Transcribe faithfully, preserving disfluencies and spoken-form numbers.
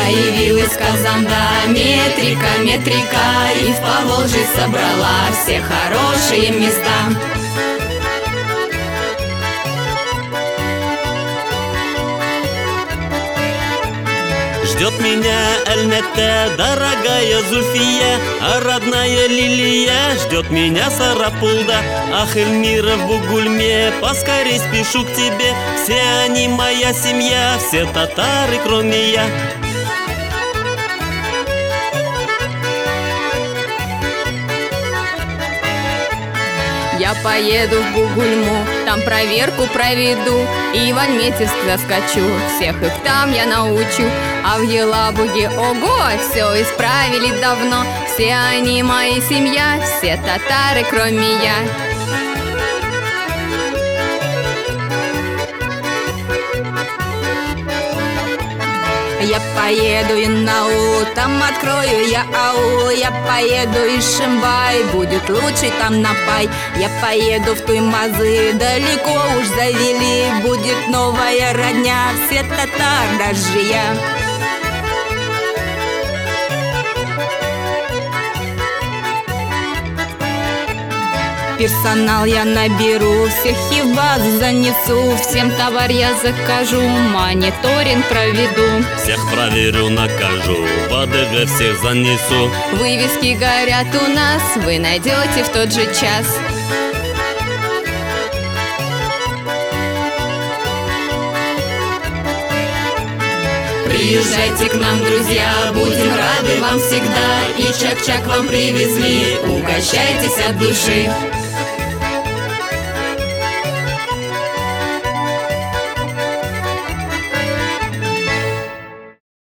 Появилась Казанда, метрика, метрика, и в Поволжье собрала все хорошие места. Ждет меня Эльмете, дорогая Зульфия, а родная Лилия ждет меня Сарапулда. Ах, Эльмира в Бугульме, поскорей спешу к тебе. Все они моя семья, все татары, кроме я. Я поеду в Бугульму, там проверку проведу, и в Альметьевск заскочу, всех их там я научу. А в Елабуге, ого, все исправили давно. Все они мои семья, все татары, кроме я. Я поеду и на Ау, там открою я аул. Я поеду и Шимбай, будет лучше там Напай. Я поеду в Туймазы, далеко уж завели, будет новая родня, все татар, даже я. Персонал я наберу, всех и в базу занесу. Всем товар я закажу, мониторинг проведу. Всех проверю, накажу, в АДГ всех занесу. Вывески горят у нас, вы найдете в тот же час. Приезжайте к нам, друзья, будем рады вам всегда. И чак-чак вам привезли, угощайтесь от души.